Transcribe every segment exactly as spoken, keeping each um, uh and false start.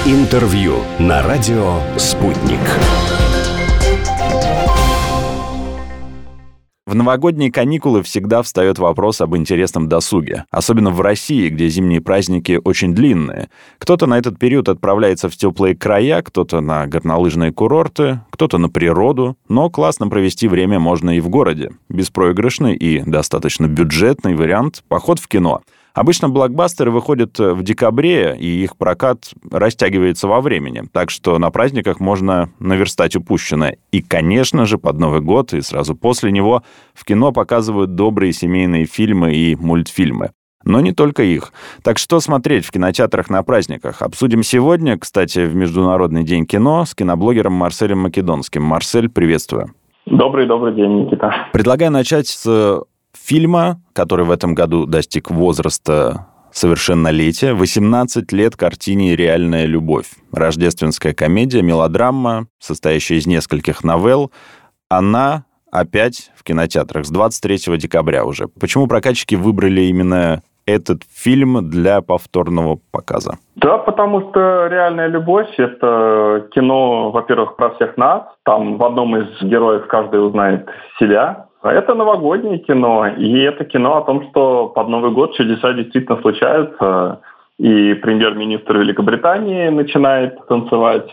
Интервью на радио «Спутник». В новогодние каникулы всегда встает вопрос об интересном досуге. Особенно в России, где зимние праздники очень длинные. Кто-то на этот период отправляется в теплые края, кто-то на горнолыжные курорты, кто-то на природу. Но классно провести время можно и в городе. Беспроигрышный и достаточно бюджетный вариант – поход в кино. Обычно блокбастеры выходят в декабре, и их прокат растягивается во времени. Так что на праздниках можно наверстать упущенное. И, конечно же, под Новый год и сразу после него в кино показывают добрые семейные фильмы и мультфильмы. Но не только их. Так что смотреть в кинотеатрах на праздниках? Обсудим сегодня, кстати, в Международный день кино с киноблогером Марселем Македонским. Марсель, приветствую. Добрый-добрый день, Никита. Предлагаю начать с фильма, который в этом году достиг возраста совершеннолетия. восемнадцать лет картине «Реальная любовь». Рождественская комедия, мелодрама, состоящая из нескольких новелл. Она опять в кинотеатрах с двадцать третьего декабря уже. Почему прокатчики выбрали именно этот фильм для повторного показа? Да, потому что «Реальная любовь» — это кино, во-первых, про всех нас. Там в одном из героев каждый узнает себя. Это новогоднее кино, и это кино о том, что под Новый год чудеса действительно случаются. И премьер-министр Великобритании начинает танцевать,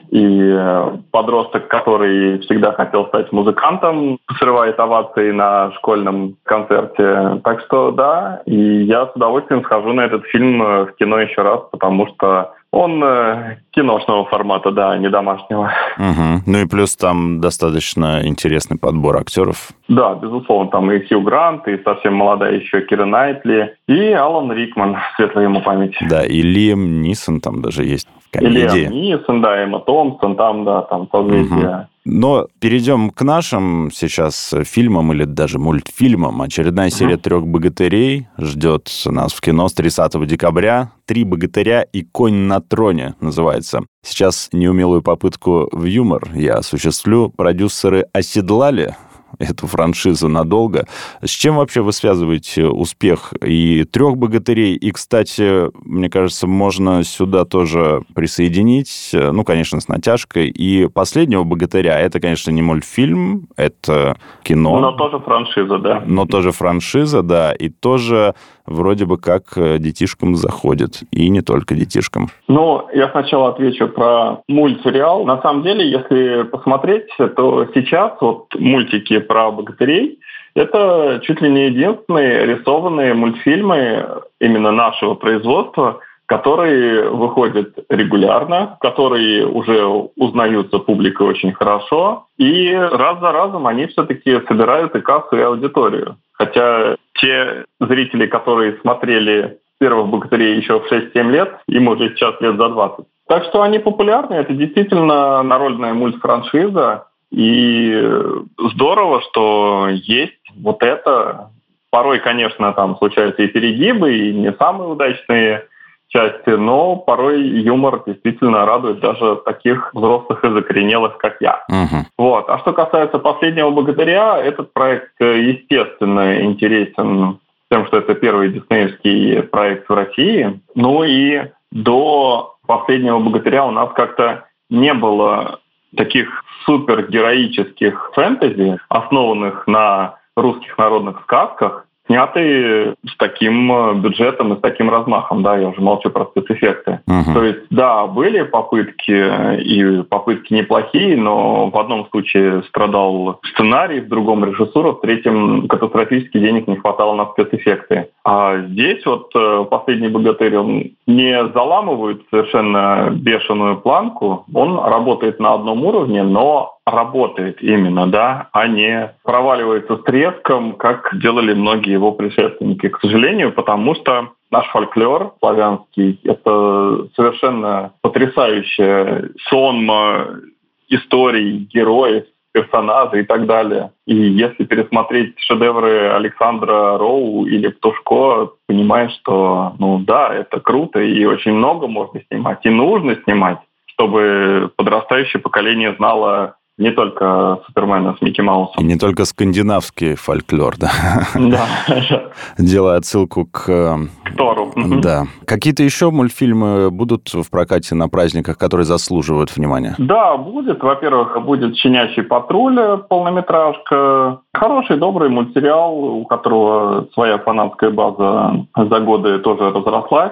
и подросток, который всегда хотел стать музыкантом, срывает овации на школьном концерте. Так что да, и я с удовольствием схожу на этот фильм в кино еще раз, потому что он э, киношного формата, да, не домашнего. Угу. Ну и плюс там достаточно интересный подбор актеров. Да, безусловно, там и Хью Грант, и совсем молодая еще Кира Найтли, и Алан Рикман, светлая ему память. Да, и Лиам Нисон там даже есть в комедии. И Лиам Нисон, да, Эмма Томпсон, там, да, там созвездие. Угу. Но перейдем к нашим сейчас фильмам или даже мультфильмам. Очередная серия угу. «Трех богатырей» ждет нас в кино с тридцатого декабря. «Три богатыря и конь на троне» называется. Сейчас неумелую попытку в юмор я осуществлю. Продюсеры оседлали эту франшизу надолго. С чем вообще вы связываете успех и «Трех богатырей»? И, кстати, мне кажется, можно сюда тоже присоединить, ну, конечно, с натяжкой, и «Последнего богатыря». Это, конечно, не мультфильм, это кино. Но тоже франшиза, да. Но тоже франшиза, да, и тоже вроде бы как детишкам заходит, и не только детишкам. Ну, я сначала отвечу про мультсериал. На самом деле, если посмотреть, то сейчас вот мультики про богатырей — это чуть ли не единственные рисованные мультфильмы именно нашего производства, которые выходят регулярно, которые уже узнаются публикой очень хорошо, и раз за разом они все-таки собирают и кассу, и аудиторию. Хотя те зрители, которые смотрели первых богатырей еще в шесть-семь лет, им уже сейчас лет за двадцать. Так что они популярны, это действительно народная мультфраншиза, и здорово, что есть вот это. Порой, конечно, там случаются и перегибы, и не самые удачные части, но порой юмор действительно радует даже таких взрослых и закоренелых, как я. Uh-huh. Вот. А что касается «Последнего богатыря», этот проект, естественно, интересен тем, что это первый диснеевский проект в России. Ну и до «Последнего богатыря» у нас как-то не было таких супергероических фэнтези, основанных на русских народных сказках, снятые с таким бюджетом и с таким размахом, да, я уже молчу про спецэффекты. Uh-huh. То есть, да, были попытки, и попытки неплохие, но в одном случае страдал сценарий, в другом режиссура, в третьем катастрофически денег не хватало на спецэффекты. А здесь вот «Последний богатырь», он не заламывает совершенно бешеную планку, он работает на одном уровне, но работает именно, да, а не проваливается с треском, как делали многие его предшественники, к сожалению, потому что наш фольклор славянский — это совершенно потрясающая сонма историй, героев, персонажей и так далее. И если пересмотреть шедевры Александра Роу или Птушко, понимаешь, что, ну да, это круто, и очень много можно снимать, и нужно снимать, чтобы подрастающее поколение знало не только Супермена с Микки Маусом. И не только скандинавский фольклор, да? Да. Делая отсылку к... К Тору. Да. Какие-то еще мультфильмы будут в прокате на праздниках, которые заслуживают внимания? Да, будет. Во-первых, будет «Щенячий патруль», полнометражка. Хороший, добрый мультсериал, у которого своя фанатская база за годы тоже разрослась.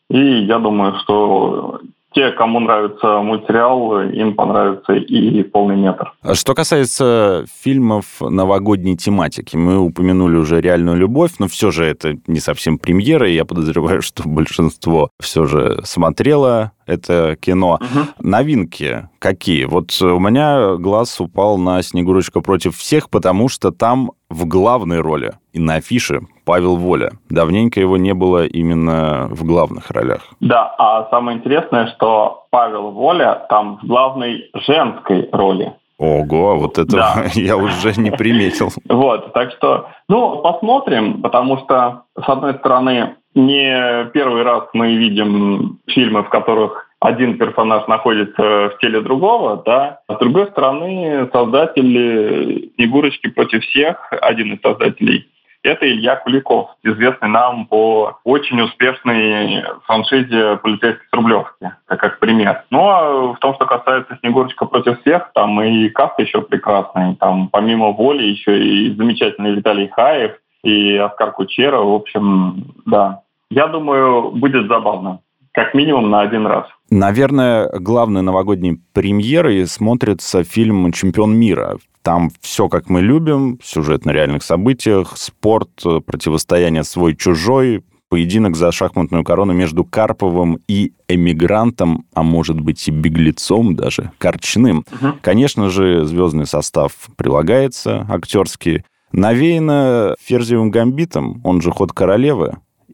И я думаю, что те, кому нравится мультсериал, им понравится и «Полный метр». Что касается фильмов новогодней тематики, мы упомянули уже «Реальную любовь», но все же это не совсем премьера, и я подозреваю, что большинство все же смотрело это кино. Угу. Новинки какие? Вот у меня глаз упал на «Снегурочка против всех», потому что там в главной роли и на афише Павел Воля. Давненько его не было именно в главных ролях. Да, а самое интересное, что Павел Воля там в главной женской роли. Ого, вот это да. Я уже не приметил. Вот, так что, ну, посмотрим, потому что, с одной стороны, не первый раз мы видим фильмы, в которых один персонаж находится в теле другого, да. А с другой стороны, создатель «Снегурочки против всех», один из создателей, это Илья Куликов, известный нам по очень успешной франшизе «Полицейский с Рублевки», как пример. Ну, а в том, что касается «Снегурочка против всех», там и каст еще прекрасный. Там помимо Воли еще и замечательный Виталий Хаев, и Оскар Кучера. В общем, да. Я думаю, будет забавно. Как минимум на один раз. Наверное, главной новогодней премьерой смотрится фильм «Чемпион мира». Там все, как мы любим, сюжет на реальных событиях, спорт, противостояние свой-чужой, поединок за шахматную корону между Карповым и эмигрантом, а может быть и беглецом даже, Корчным. Угу. Конечно же, звездный состав прилагается, актерский. Навеяно Ферзевым гамбитом, он же «Ход королевы»,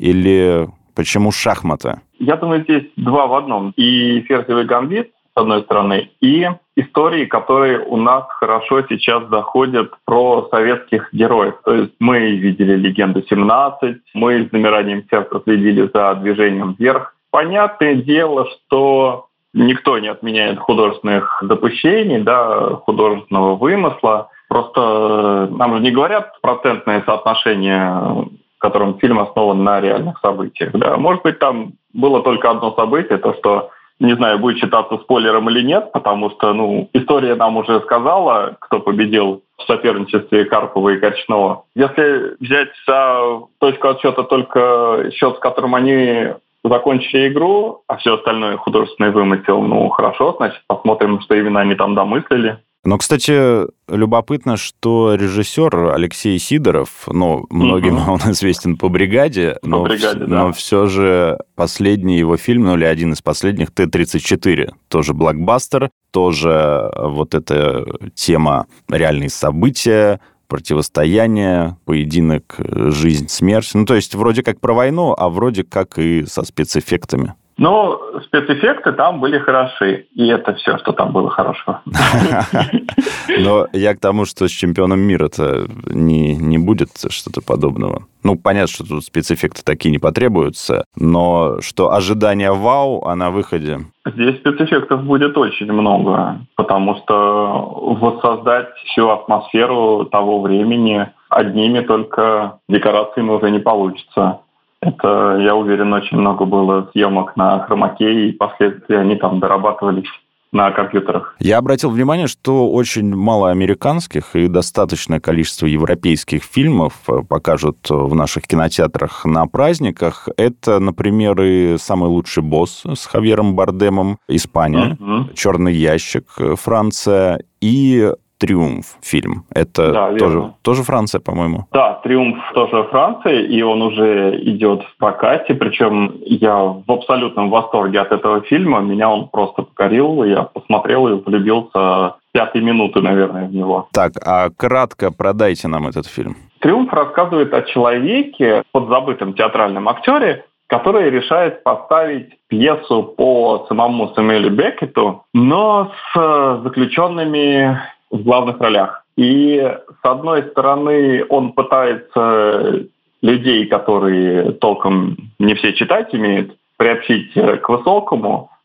или почему шахматы? Я думаю, здесь два в одном. И «Ферзевый гамбит», с одной стороны, и истории, которые у нас хорошо сейчас заходят про советских героев. То есть мы видели «Легенду семнадцать», мы с замиранием сердца следили за «Движением вверх». Понятное дело, что никто не отменяет художественных допущений, да, художественного вымысла. Просто нам же не говорят процентное соотношение, в котором фильм основан на реальных событиях. Да. Может быть, там было только одно событие, то, что, не знаю, будет считаться спойлером или нет, потому что, ну, история нам уже сказала, кто победил в соперничестве Карпова и Корчного. Если взять за точку отсчета только счет, с которым они закончили игру, а все остальное художественный вымысел, ну, хорошо, значит, посмотрим, что именно они там домыслили. Но, кстати, любопытно, что режиссер Алексей Сидоров, ну, многим mm-hmm. он известен по «Бригаде», по но, бригаде, в, да. но все же последний его фильм, ну, или один из последних, Т тридцать четыре, тоже блокбастер, тоже вот эта тема реальные события, противостояние, поединок, жизнь, смерть. Ну, то есть вроде как про войну, а вроде как и со спецэффектами. Ну, спецэффекты там были хороши, и это все, что там было хорошего. Но я к тому, что с «Чемпионом мира»-то не, не будет что-то подобного. Ну, понятно, что тут спецэффекты такие не потребуются, но что ожидание вау, а на выходе... Здесь спецэффектов будет очень много, потому что воссоздать всю атмосферу того времени одними только декорациями уже не получится. Это, я уверен, очень много было съемок на хромаке, и впоследствии они там дорабатывались на компьютерах. Я обратил внимание, что очень мало американских и достаточное количество европейских фильмов покажут в наших кинотеатрах на праздниках. Это, например, и «Самый лучший босс» с Хавьером Бардемом, Испания, mm-hmm. «Черный ящик», Франция и «Триумф» фильм. Это да, тоже, тоже Франция, по-моему? Да, «Триумф» тоже Франция, и он уже идет в прокате. Причем я в абсолютном восторге от этого фильма. Меня он просто покорил. Я посмотрел и влюбился с пятой минуты, наверное, в него. Так, а кратко продайте нам этот фильм. «Триумф» рассказывает о человеке, подзабытом театральном актере, который решает поставить пьесу по самому Сэмюэлю Беккету, но с заключенными в главных ролях. И, с одной стороны, он пытается людей, которые толком не все читать умеют, приобщить к высокому,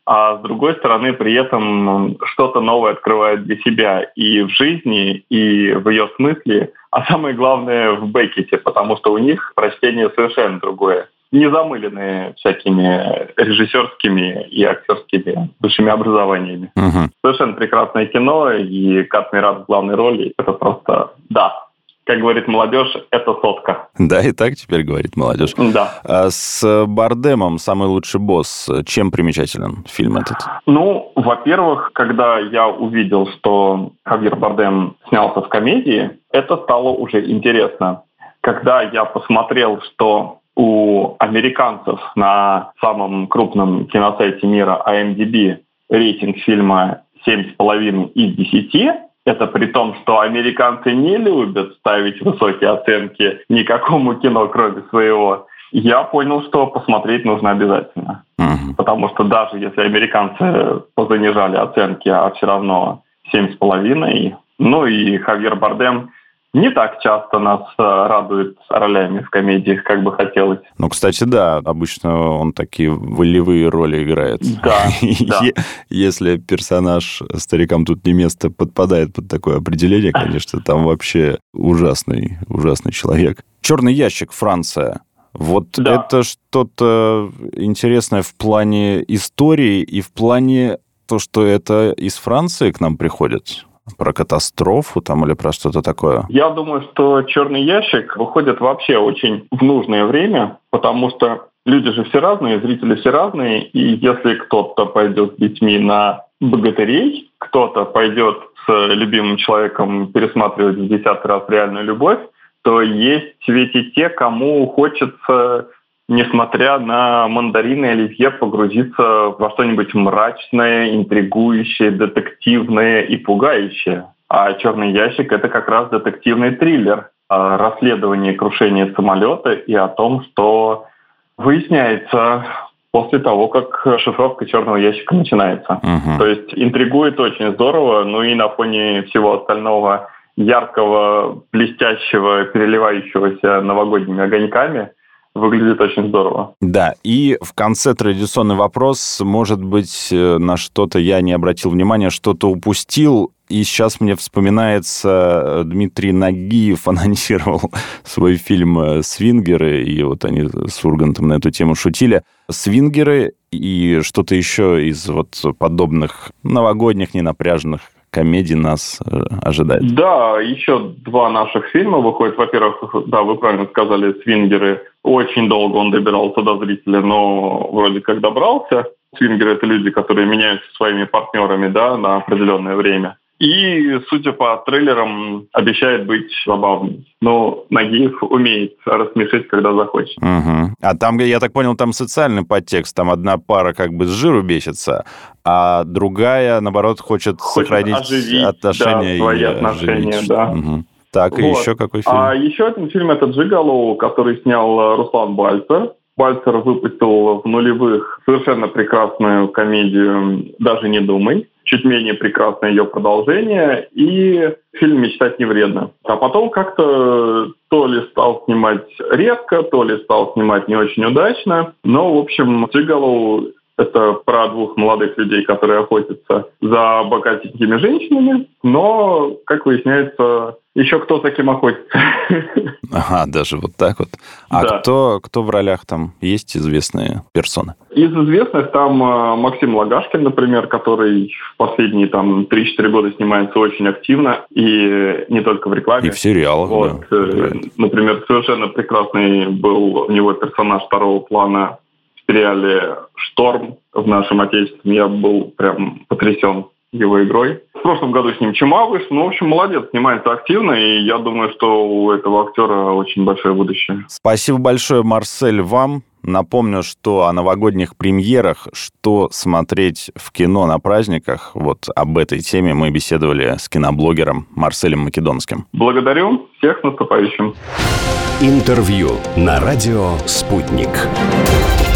а с другой стороны при этом что-то новое открывает для себя и в жизни, и в ее смысле, а самое главное в Беккете, потому что у них прочтение совершенно другое, не замыленные всякими режиссерскими и актерскими высшими образованиями. Угу. Совершенно прекрасное кино, и Кат Мират в главной роли, это просто да. Как говорит молодежь, это сотка. Да, и так теперь говорит молодежь. Да. А с Бардемом «Самый лучший босс» чем примечателен фильм этот? Ну, во-первых, когда я увидел, что Хавьер Бардем снялся в комедии, это стало уже интересно. Когда я посмотрел, что у американцев на самом крупном киносайте мира ай эм ди би рейтинг фильма семь с половиной из десяти, это при том, что американцы не любят ставить высокие оценки никакому кино, кроме своего, я понял, что посмотреть нужно обязательно. Uh-huh. Потому что даже если американцы позанижали оценки, а все равно семь с половиной, ну и Хавьер Бардем не так часто нас радует ролями в комедиях, как бы хотелось. Ну, кстати, да, обычно он такие волевые роли играет. Да, да. Если персонаж «Старикам тут не место» подпадает под такое определение, конечно, там вообще ужасный, ужасный человек. «Черный ящик», Франция. Вот да. Это что-то интересное в плане истории и в плане то, что это из Франции к нам приходит. Про катастрофу там или про что-то такое? Я думаю, что «Черный ящик» выходит вообще очень в нужное время, потому что люди же все разные, зрители все разные, и если кто-то пойдет с детьми на «Богатырей», кто-то пойдет с любимым человеком пересматривать в десятый раз «Реальную любовь», то есть ведь и те, кому хочется, несмотря на мандарины и оливье, погрузиться во что-нибудь мрачное, интригующее, детективное и пугающее. А «Черный ящик» — это как раз детективный триллер о расследовании крушения самолета и о том, что выясняется после того, как шифровка «Черного ящика» начинается. Uh-huh. То есть интригует очень здорово, ну и на фоне всего остального яркого, блестящего, переливающегося новогодними огоньками выглядит очень здорово. Да, и в конце традиционный вопрос. Может быть, на что-то я не обратил внимания, что-то упустил. И сейчас мне вспоминается, Дмитрий Нагиев анонсировал свой фильм «Свингеры», и вот они с Ургантом на эту тему шутили. «Свингеры» и что-то еще из вот подобных новогодних, ненапряженных комедий нас ожидает. Да, еще два наших фильма выходят. Во-первых, да, вы правильно сказали, «Свингеры». Очень долго он добирался до зрителя, но вроде как добрался. Свингеры — это люди, которые меняются своими партнерами, да, на определенное время. И, судя по трейлерам, обещает быть забавным. Но Нагиев умеет рассмешить, когда захочет. Угу. А там, я так понял, там социальный подтекст. Там одна пара как бы с жиру бесится, а другая, наоборот, хочет, хочет сохранить оживить, отношения. Да, свои отношения, оживить. Да. Угу. Так, и вот. Еще какой фильм? А еще один фильм — это «Джиголо», который снял Руслан Бальцер. Бальцер выпустил в нулевых совершенно прекрасную комедию «Даже не думай». Чуть менее прекрасное ее продолжение, и фильм «Мечтать не вредно». А потом как-то то ли стал снимать редко, то ли стал снимать не очень удачно. Но, в общем, «Джиголо» — это про двух молодых людей, которые охотятся за богатенькими женщинами, но, как выясняется, еще кто за кем охотится. Ага, даже вот так вот. А да. кто, кто в ролях там? Есть известные персоны? Из известных там э, Максим Лагашкин, например, который в последние там три-четыре года снимается очень активно, и не только в рекламе. И в сериалах, вот, да. Э, например, совершенно прекрасный был у него персонаж второго плана в сериале «Шторм» в нашем отечестве. Я был прям потрясен его игрой. В прошлом году с ним «Чума» вышла. Ну, в общем, молодец, снимается активно, и я думаю, что у этого актера очень большое будущее. Спасибо большое, Марсель, вам. Напомню, что о новогодних премьерах, что смотреть в кино на праздниках, вот об этой теме мы беседовали с киноблогером Марселем Македонским. Благодарю. Всех с наступающим. Интервью на радио «Спутник».